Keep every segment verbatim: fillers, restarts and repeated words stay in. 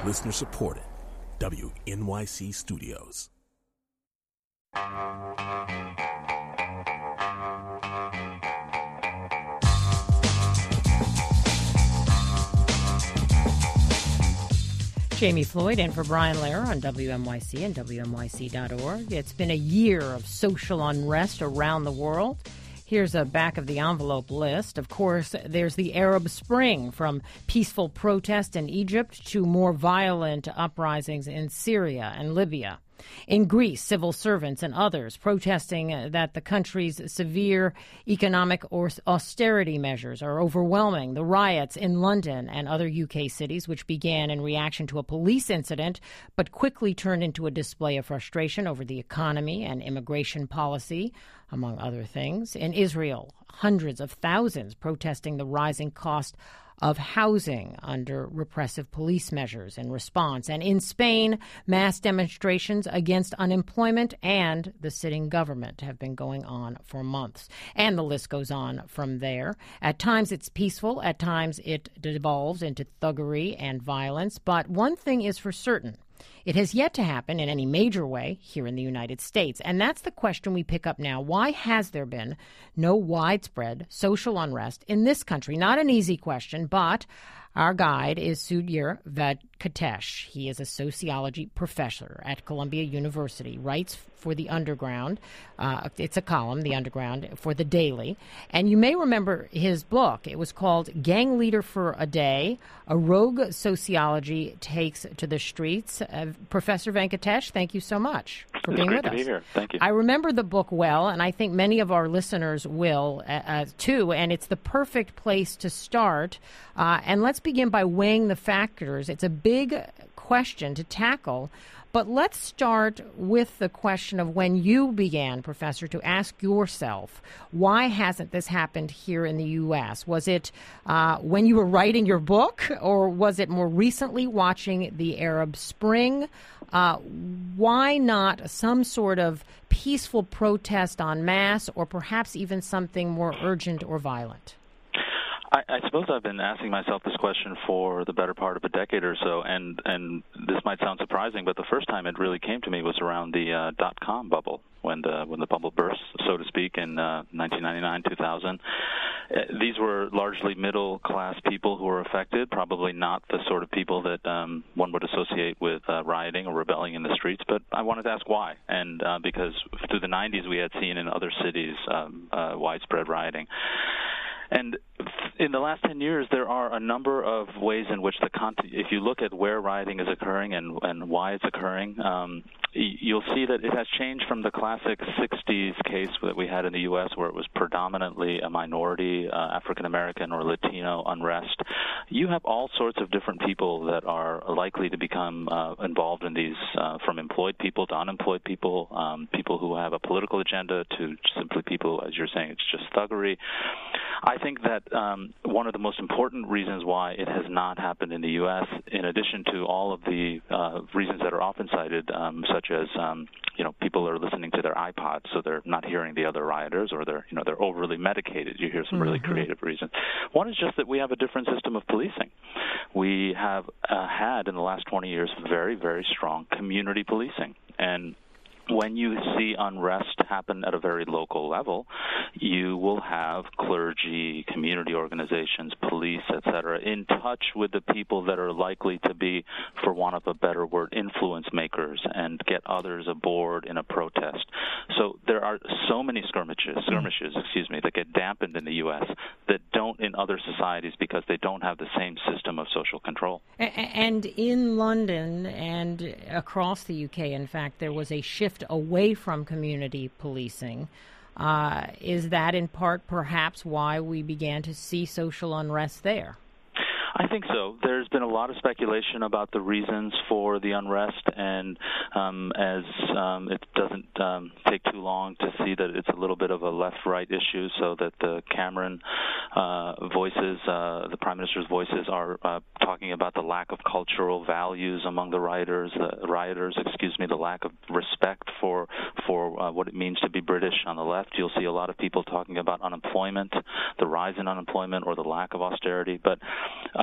Listener supported. W N Y C Studios. Jamie Floyd in for Brian Lehrer on W N Y C and W N Y C dot org. It's been a year of social unrest around the world. Here's a back-of-the-envelope list. Of course, there's the Arab Spring, from peaceful protest in Egypt to more violent uprisings in Syria and Libya. In Greece, civil servants and others protesting that the country's severe economic or austerity measures are overwhelming the riots in London and other U K cities, which began in reaction to a police incident but quickly turned into a display of frustration over the economy and immigration policy, among other things. In Israel, hundreds of thousands protesting the rising cost of housing under repressive police measures in response. And in Spain, mass demonstrations against unemployment and the sitting government have been going on for months. And the list goes on from there. At times it's peaceful. At times it devolves into thuggery and violence. But one thing is for certain. It has yet to happen in any major way here in the United States. And that's the question we pick up now. Why has there been no widespread social unrest in this country? Not an easy question, but our guide is Sudhir Venkatesh. He is a sociology professor at Columbia University, writes for The Underground. Uh, it's a column, The Underground, for The Daily. And you may remember his book. It was called Gang Leader for a Day, A Rogue Sociology Takes to the Streets. Uh, Professor Venkatesh, thank you so much for it's being great with to us. Be here. Thank you. I remember the book well, and I think many of our listeners will uh, uh, too, and it's the perfect place to start. Uh, and let's begin by weighing the factors. It's a big question to tackle, but let's start with the question of when you began, Professor, to ask yourself, why hasn't this happened here in the U S? Was it uh, when you were writing your book, or was it more recently watching the Arab Spring? Uh, why not some sort of peaceful protest en masse, or perhaps even something more urgent or violent? I, I suppose I've been asking myself this question for the better part of a decade or so, and, and this might sound surprising, but the first time it really came to me was around the uh, dot-com bubble, when the when the bubble burst, so to speak, in uh, nineteen ninety-nine, two thousand. Uh, these were largely middle-class people who were affected, probably not the sort of people that um, one would associate with uh, rioting or rebelling in the streets, but I wanted to ask why, and uh, because through the nineties we had seen in other cities um, uh, widespread rioting. And in the last ten years, there are a number of ways in which the content, if you look at where rioting is occurring and, and why it's occurring, um, you'll see that it has changed from the classic sixties case that we had in the U S where it was predominantly a minority, uh, African-American or Latino unrest. You have all sorts of different people that are likely to become uh, involved in these, uh, from employed people to unemployed people, um, people who have a political agenda to simply people, as you're saying, it's just thuggery. I think that um, one of the most important reasons why it has not happened in the U S, in addition to all of the uh, reasons that are often cited, um, such as um, you know people are listening to their iPods, so they're not hearing the other rioters, or they're you know they're overly medicated. You hear some really mm-hmm. creative reasons. One is just that we have a different system of policing. We have uh, had in the last twenty years very, very strong community policing, and when you see unrest happen at a very local level, you will have clergy, community organizations, police, et cetera, in touch with the people that are likely to be, for want of a better word, influence makers and get others aboard in a protest. So there are so many skirmishes, skirmishes, excuse me, that get dampened in the U S that don't in other societies because they don't have the same system of social control. And in London and across the U K, in fact, there was a shift away from community policing. Uh, is that in part perhaps why we began to see social unrest there? I think so. There's been a lot of speculation about the reasons for the unrest, and um, as um, it doesn't um, take too long to see that it's a little bit of a left-right issue, so that the Cameron uh, voices, uh, the Prime Minister's voices, are uh, talking about the lack of cultural values among the rioters, the rioters, excuse me, the lack of respect for for uh, what it means to be British. On the left, you'll see a lot of people talking about unemployment, the rise in unemployment, or the lack of austerity, but uh,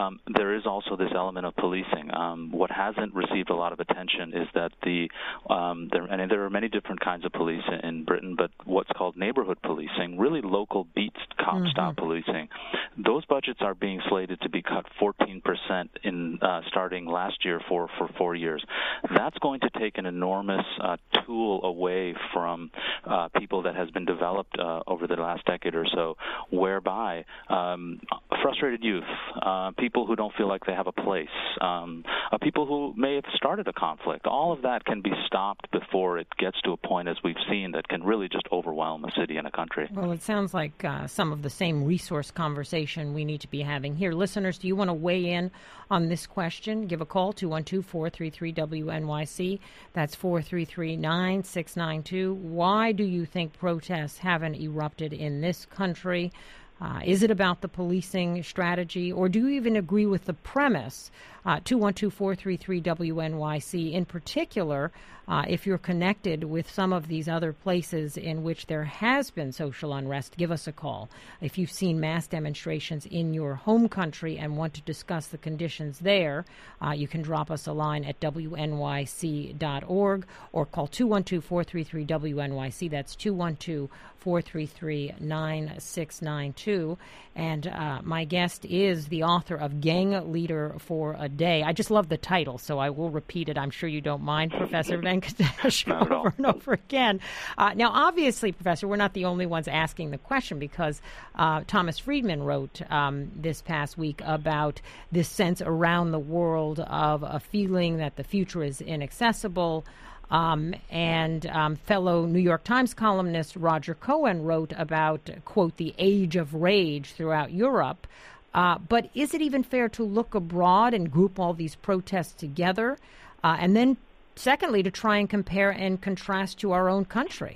um, there is also this element of policing. Um, what hasn't received a lot of attention is that the um, there, and there are many different kinds of police in Britain, but what's called neighborhood policing, really local beat cop mm-hmm. style policing, those budgets are being slated to be cut fourteen percent in uh, starting last year for, for four years. That's going to take an enormous uh, tool away from uh, people that has been developed uh, over the last decade or so, whereby um, frustrated youth, uh, people who don't feel like they have a place, um, uh, people who may have started a conflict, all of that can be stopped before it gets to a point, as we've seen, that can really just overwhelm a city and a country. Well, it sounds like uh, some of the same resource conversation we need to be having here. Listeners, do you want to weigh in on this question? Give a call, two one two, four three three, W N Y C. That's four three three, nine six nine two. Why do you think protests haven't erupted in this country? Uh, is it about the policing strategy, or do you even agree with the premise? Uh, two one two, four three three, W N Y C. In particular, uh, if you're connected with some of these other places in which there has been social unrest, give us a call. If you've seen mass demonstrations in your home country and want to discuss the conditions there, uh, you can drop us a line at W N Y C dot org or call two one two, four three three, W N Y C. That's two one two, four three three, nine six nine two. And uh, my guest is the author of Gang Leader for a Day. I just love the title, so I will repeat it. I'm sure you don't mind, Professor Venkatesh, over and over again. Uh, now, obviously, Professor, we're not the only ones asking the question, because uh, Thomas Friedman wrote um, this past week about this sense around the world of a feeling that the future is inaccessible. Um, and um, fellow New York Times columnist Roger Cohen wrote about, quote, the age of rage throughout Europe. Uh, but is it even fair to look abroad and group all these protests together? Uh, and then, secondly, to try and compare and contrast to our own country?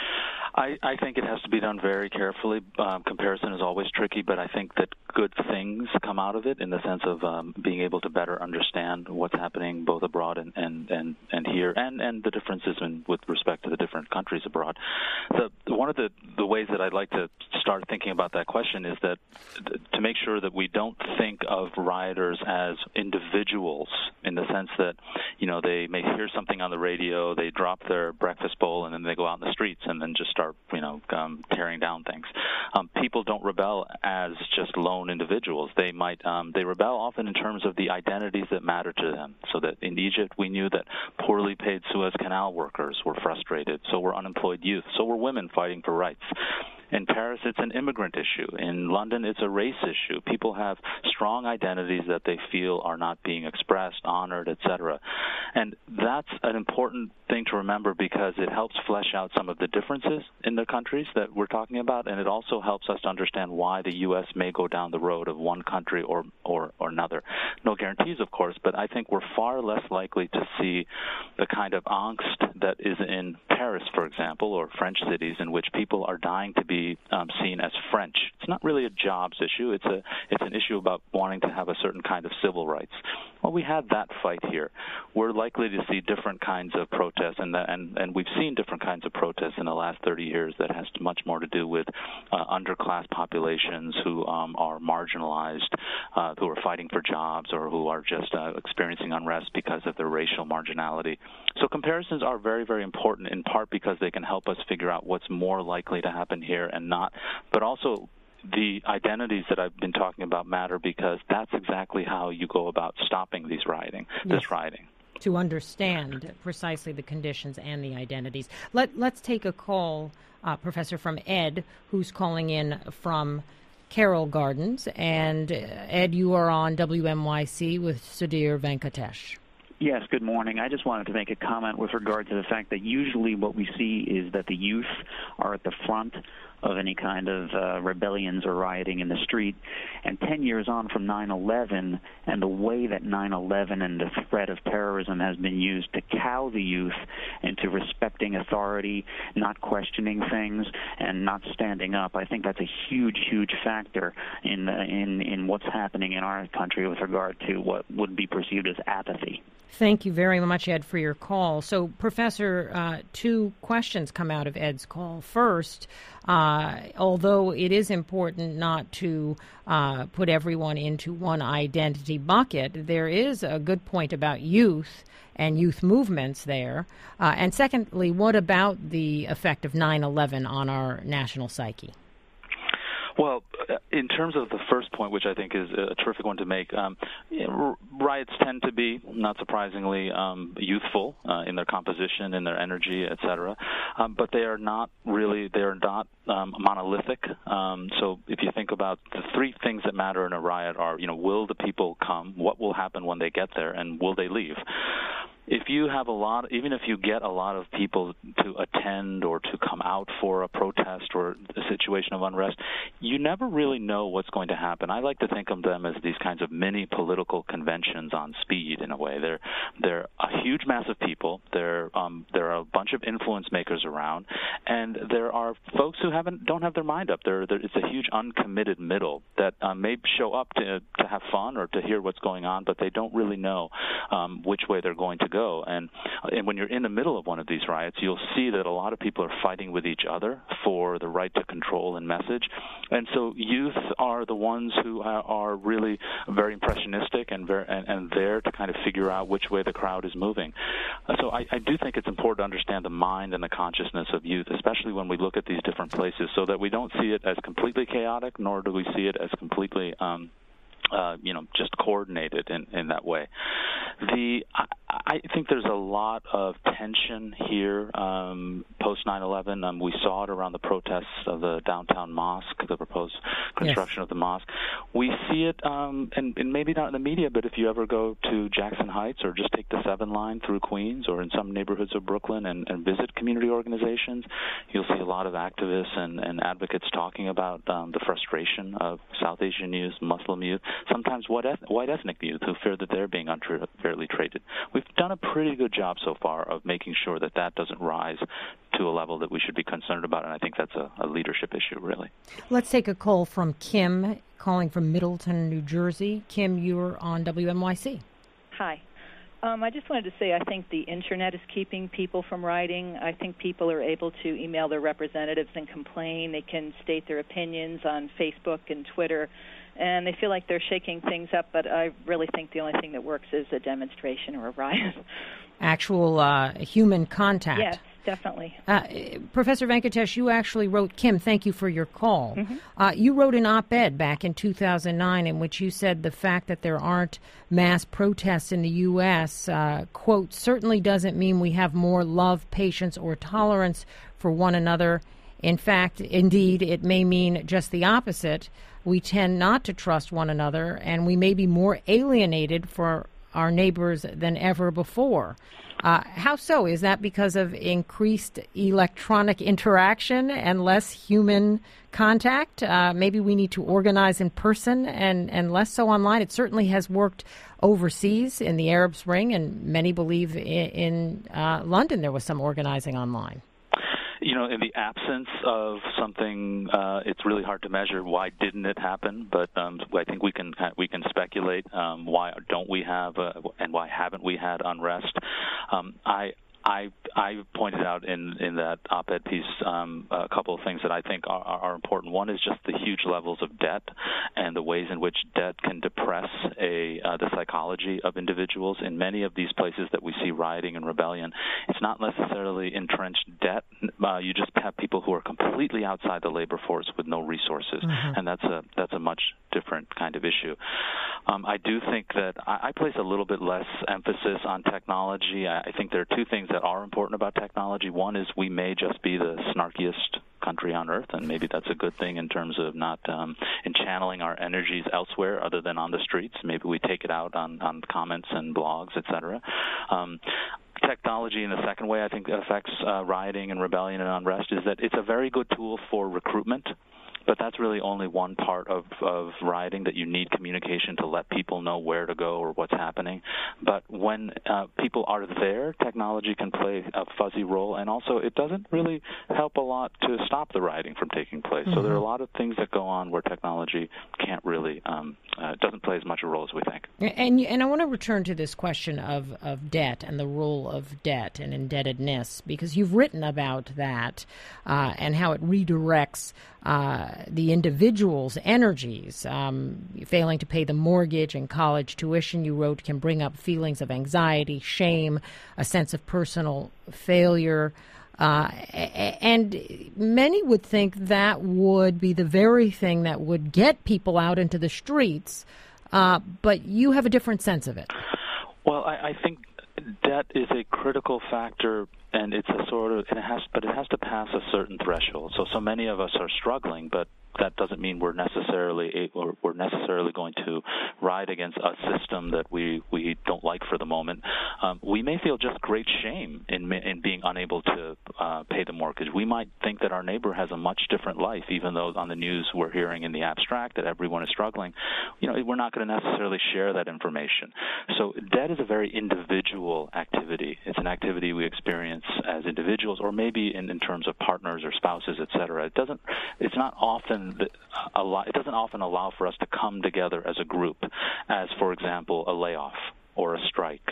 I, I think it has to be done very carefully. Um, comparison is always tricky, but I think that good things come out of it in the sense of um, being able to better understand what's happening both abroad and, and, and, and here, and, and the differences in, with respect to the different countries abroad. The, one of the, the ways that I'd like to start thinking about that question is that to make sure that we don't think of rioters as individuals, in the sense that, you know, they may hear something on the radio, they drop their breakfast bowl, and then they go out in the streets and then just start, you know, um, tearing down things. Um, people don't rebel as just lone individuals. They might um, they rebel often in terms of the identities that matter to them. So that in Egypt we knew that poorly paid Suez Canal workers were frustrated. So were unemployed youth. So were women fighting for rights. In Paris, it's an immigrant issue. In London, it's a race issue. People have strong identities that they feel are not being expressed, honored, et cetera. And that's an important thing to remember, because it helps flesh out some of the differences in the countries that we're talking about, and it also helps us to understand why the U S may go down the road of one country or, or, or another. No guarantees, of course, but I think we're far less likely to see the kind of angst that is in Paris, for example, or French cities, in which people are dying to be Um, seen as French. It's not really a jobs issue. It's a it's an issue about wanting to have a certain kind of civil rights. Well, we had that fight here. We're likely to see different kinds of protests, and that, and, and we've seen different kinds of protests in the last thirty years that has much more to do with uh, underclass populations who um, are marginalized, uh, who are fighting for jobs, or who are just uh, experiencing unrest because of their racial marginality. So comparisons are very, very important, in part because they can help us figure out what's more likely to happen here and not, but also the identities that I've been talking about matter, because that's exactly how you go about stopping these rioting, yes. this rioting. To understand precisely the conditions and the identities. Let, let's take a call, uh, Professor, from Ed, who's calling in from Carroll Gardens. And uh, Ed, you are on W M Y C with Sudhir Venkatesh. Yes, good morning. I just wanted to make a comment with regard to the fact that usually what we see is that the youth are at the front of any kind of uh, rebellions or rioting in the street. And ten years on from nine eleven, and the way that nine eleven and the threat of terrorism has been used to cow the youth into respecting authority, not questioning things, and not standing up, I think that's a huge, huge factor in, uh, in, in what's happening in our country with regard to what would be perceived as apathy. Thank you very much, Ed, for your call. So, Professor, uh, two questions come out of Ed's call. First, uh, uh, although it is important not to uh, put everyone into one identity bucket, there is a good point about youth and youth movements there. Uh, and secondly, what about the effect of nine eleven on our national psyche? Well, in terms of the first point, which I think is a terrific one to make, um, riots tend to be, not surprisingly, um, youthful uh, in their composition, in their energy, et cetera. Um, but they are not really, they are not um, monolithic. Um, so if you think about the three things that matter in a riot are, you know, will the people come? What will happen when they get there? And will they leave? If you have a lot, even if you get a lot of people to attend or to come out for a protest or a situation of unrest, you never really know what's going to happen. I like to think of them as these kinds of mini political conventions on speed, in a way. They're they're a huge mass of people. There um, there are a bunch of influence makers around, and there are folks who haven't don't have their mind up. There, there it's a huge uncommitted middle that uh, may show up to to have fun or to hear what's going on, but they don't really know um, which way they're going to go. And and when you're in the middle of one of these riots, you'll see that a lot of people are fighting with each other for the right to control and message. And so youth are the ones who are really very impressionistic and very, and, and there to kind of figure out which way the crowd is moving. So I, I do think it's important to understand the mind and the consciousness of youth, especially when we look at these different places, so that we don't see it as completely chaotic, nor do we see it as completely um, Uh, you know, just coordinated in, in that way. The I, I think there's a lot of tension here um, post nine eleven. Um, we saw it around the protests of the downtown mosque, the proposed construction yes. of the mosque. We see it, um, and, and maybe not in the media, but if you ever go to Jackson Heights or just take the seven line through Queens or in some neighborhoods of Brooklyn and, and visit community organizations, you'll see a lot of activists and, and advocates talking about um, the frustration of South Asian youth, Muslim youth, sometimes white, eth- white ethnic youth who fear that they're being unfairly treated. We've done a pretty good job so far of making sure that that doesn't rise to a level that we should be concerned about, and I think that's a, a leadership issue, really. Let's take a call from Kim, calling from Middleton, New Jersey. Kim, you're on W N Y C. Hi. Um, I just wanted to say I think the Internet is keeping people from writing. I think people are able to email their representatives and complain. They can state their opinions on Facebook and Twitter, and they feel like they're shaking things up, but I really think the only thing that works is a demonstration or a riot. Actual uh, human contact. Yes, definitely. Uh, Professor Venkatesh, you actually wrote, Kim, thank you for your call. Mm-hmm. Uh, you wrote an op-ed back in two thousand nine in which you said the fact that there aren't mass protests in the U S, uh, quote, certainly doesn't mean we have more love, patience, or tolerance for one another. In fact, indeed, it may mean just the opposite. We tend not to trust one another, and we may be more alienated for our neighbors than ever before. Uh, how so? Is that because of increased electronic interaction and less human contact? Uh, maybe we need to organize in person and, and less so online. It certainly has worked overseas in the Arab Spring, and many believe in, in uh, London there was some organizing online. You know, in the absence of something, uh, it's really hard to measure why didn't it happen. But um, I think we can we can speculate um, why don't we have uh, and why haven't we had unrest. Um, I. I I pointed out in, in that op-ed piece um, a couple of things that I think are, are important. One is just the huge levels of debt and the ways in which debt can depress a uh, the psychology of individuals. In many of these places that we see rioting and rebellion, it's not necessarily entrenched debt. Uh, you just have people who are completely outside the labor force with no resources, mm-hmm. and that's a that's a much different kind of issue. Um, I do think that I, I place a little bit less emphasis on technology. I, I think there are two things that are important about technology. One is we may just be the snarkiest country on earth, and maybe that's a good thing in terms of not um, in channeling our energies elsewhere other than on the streets. Maybe we take it out on, on comments and blogs, et cetera. Um, Technology in the second way I think affects uh, rioting and rebellion and unrest is that it's a very good tool for recruitment. but that's really only one part of, of rioting, that you need communication to let people know where to go or what's happening. But when uh, people are there, technology can play a fuzzy role, and also it doesn't really help a lot to stop the rioting from taking place. Mm-hmm. So there are a lot of things that go on where technology can't really, um, uh, doesn't play as much a role as we think. And and I want to return to this question of, of debt and the role of debt and indebtedness, because you've written about that uh, and how it redirects uh, the individual's energies. Um, failing to pay the mortgage and college tuition, you wrote, can bring up feelings of anxiety, shame, a sense of personal failure. Uh, and many would think that would be the very thing that would get people out into the streets, uh, but you have a different sense of it. Well, I, I think debt is a critical factor, and it's a sort of, and it has, but it has to pass a certain threshold. So, so many of us are struggling, but that doesn't mean we're necessarily or we're necessarily going to ride against a system that we, we don't like for the moment. Um, we may feel just great shame in in being unable to uh, pay the mortgage. We might think that our neighbor has a much different life, even though on the news we're hearing in the abstract that everyone is struggling. You know, we're not going to necessarily share that information. So debt is a very individual activity. It's an activity we experience as individuals, or maybe in, in terms of partners or spouses, et cetera. It doesn't. It's not often. A lot, it doesn't often allow for us to come together as a group, as, for example, a layoff or a strike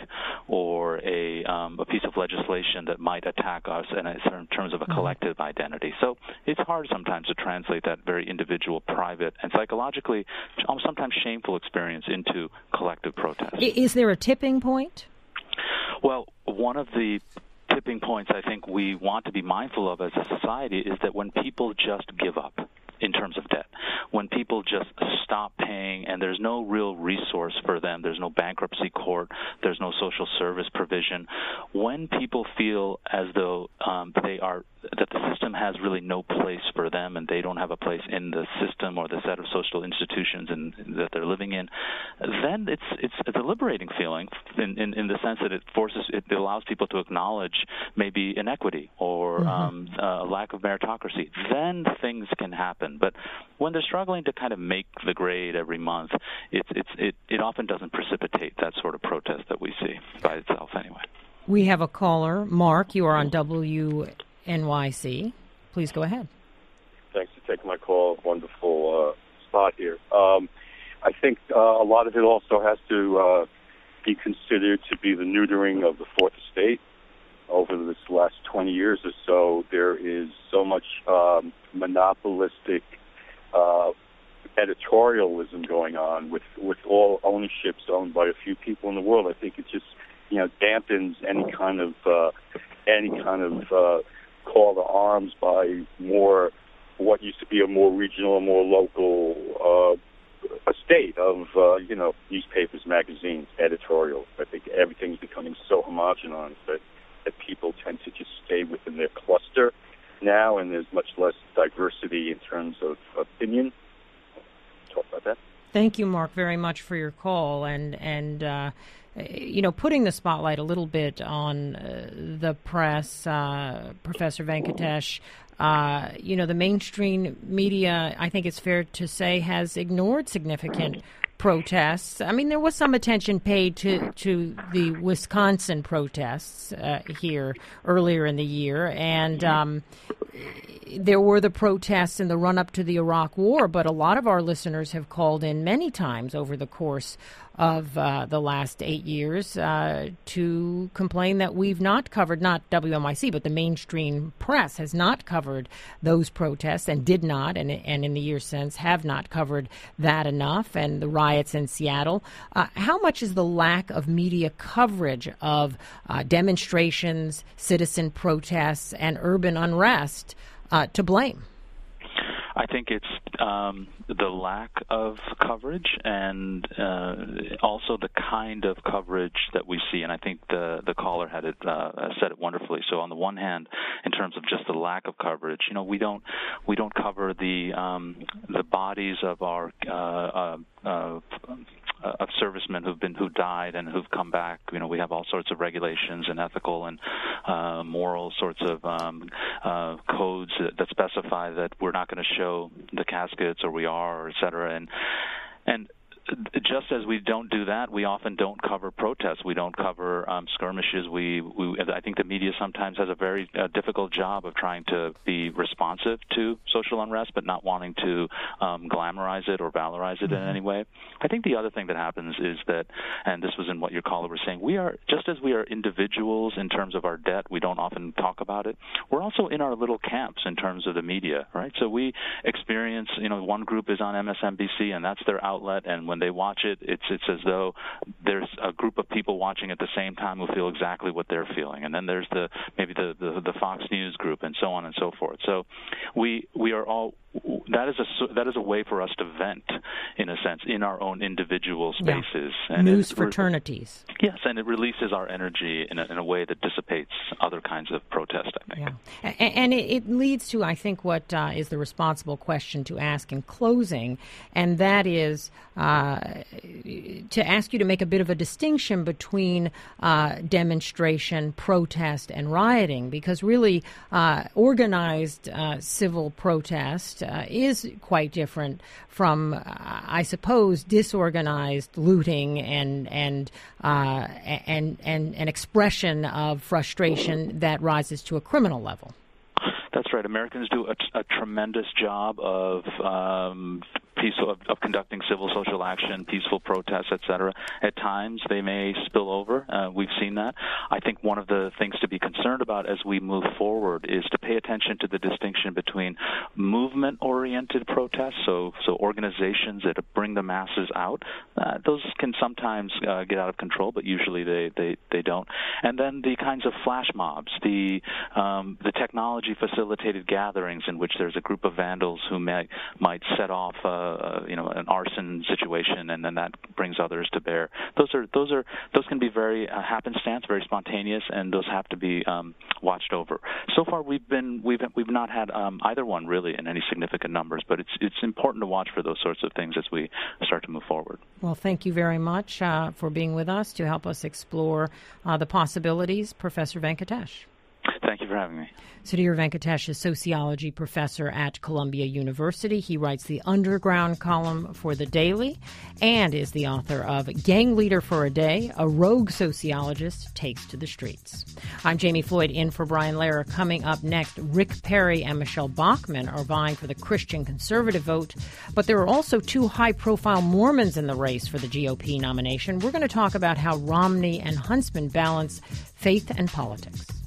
or a, um, a piece of legislation that might attack us in, a, in terms of a collective identity. So it's hard sometimes to translate that very individual, private, and psychologically sometimes shameful experience into collective protest. Is there a tipping point? Well, one of the tipping points I think we want to be mindful of as a society is that when people just give up in terms of debt, when people just stop paying and there's no real resource for them, there's no bankruptcy court, there's no social service provision, when people feel as though um, they are that the system has really no place for them and they don't have a place in the system or the set of social institutions in, that they're living in, then it's it's, it's a liberating feeling in, in, in the sense that it forces it allows people to acknowledge maybe inequity or mm-hmm. um, a lack of meritocracy. Then things can happen. But when they're struggling to kind of make the grade every month, it's it's it, it often doesn't precipitate that sort of protest that we see by itself anyway. We have a caller. Mark, you are on W N Y C. Please go ahead. Thanks for taking my call. Wonderful uh, spot here. Um, I think uh, a lot of it also has to uh, be considered to be the neutering of the Fourth Estate. Over this last twenty years or so, there is so much um, monopolistic uh, editorialism going on with, with all ownerships owned by a few people in the world. I think it just, you know, dampens any kind of uh, any kind of uh, call to arms by more what used to be a more regional, more local uh, a state of uh, you know newspapers, magazines, editorial. I think everything's becoming so homogenized that. that people tend to just stay within their cluster now, and there's much less diversity in terms of opinion. Talk about that. Thank you, Mark, very much for your call, and and uh, you know, putting the spotlight a little bit on uh, the press, uh, Professor Venkatesh. Uh, you know, the mainstream media, I think it's fair to say, has ignored significant protests. I mean, there was some attention paid to, to the Wisconsin protests uh, here earlier in the year, and um, there were the protests in the run-up to the Iraq War, but a lot of our listeners have called in many times over the course of uh, the last eight years uh, to complain that we've not covered, not W M Y C, but the mainstream press has not covered those protests and did not, and, and in the years since have not covered that enough, and the riots in Seattle. Uh, how much is the lack of media coverage of uh, demonstrations, citizen protests, and urban unrest uh, to blame? I think it's um, the lack of coverage and uh, also the kind of coverage that we see. And I think the the caller had it uh, said it wonderfully. So on the one hand, in terms of just the lack of coverage, you know, we don't we don't cover the um, the bodies of our uh, uh, uh, of servicemen who've been who died and who've come back. You know, we have all sorts of regulations and ethical and uh, moral sorts of um, uh, codes that, that specify that we're not going to show the caskets, or we are, or et cetera. And and just as we don't do that, we often don't cover protests. We don't cover um, skirmishes. We, we, I think the media sometimes has a very uh, difficult job of trying to be responsive to social unrest, but not wanting to um, glamorize it or valorize it mm-hmm. in any way. I think the other thing that happens is that, and this was in what your caller was saying, we are, just as we are individuals in terms of our debt, we don't often talk about it, we're also in our little camps in terms of the media, right? So we experience, you know, one group is on M S N B C, and that's their outlet, and when they watch it, it's it's as though there's a group of people watching at the same time who feel exactly what they're feeling, and then there's the maybe the, the, the Fox News group, and so on and so forth. So we we are all that is a that is a way for us to vent, in a sense, in our own individual spaces. Yeah. And News it, fraternities. Yes, and it releases our energy in a, in a way that dissipates other kinds of protest, I think. Yeah. And, and it, it leads to, I think, what uh, is the responsible question to ask in closing, and that is uh, to ask you to make a bit of a distinction between uh, demonstration, protest, and rioting, because really uh, organized uh, civil protest Uh, is quite different from, uh, I suppose, disorganized looting and and uh, and and an expression of frustration that rises to a criminal level. That's right. Americans do a, a tremendous job of um, peaceful of, of conducting civil social action, peaceful protests, et cetera. At times, they may spill over. Uh, we've seen that. I think one of the things to be concerned about as we move forward is to pay attention to the distinction between movement-oriented protests, so so organizations that bring the masses out. Uh, those can sometimes uh, get out of control, but usually they, they, they don't. And then the kinds of flash mobs, the um, the technology facilitated gatherings in which there's a group of vandals who may, might set off uh, you know an arson situation, and then that brings others to bear. Those are those are those can be very uh, happenstance, very spontaneous, and those have to be um, watched over. So far, we've been we've we've not had um, either one really in any significant numbers, but it's it's important to watch for those sorts of things as we start to move forward. Well, thank you very much uh, for being with us to help us explore uh, the possibilities, Professor Venkatesh. Thank you for having me. Sudhir Venkatesh is sociology professor at Columbia University. He writes the Underground column for The Daily and is the author of Gang Leader for a Day, A Rogue Sociologist Takes to the Streets. I'm Jamie Floyd in for Brian Lehrer. Coming up next, Rick Perry and Michelle Bachmann are vying for the Christian conservative vote, but there are also two high-profile Mormons in the race for the G O P nomination. We're going to talk about how Romney and Huntsman balance faith and politics.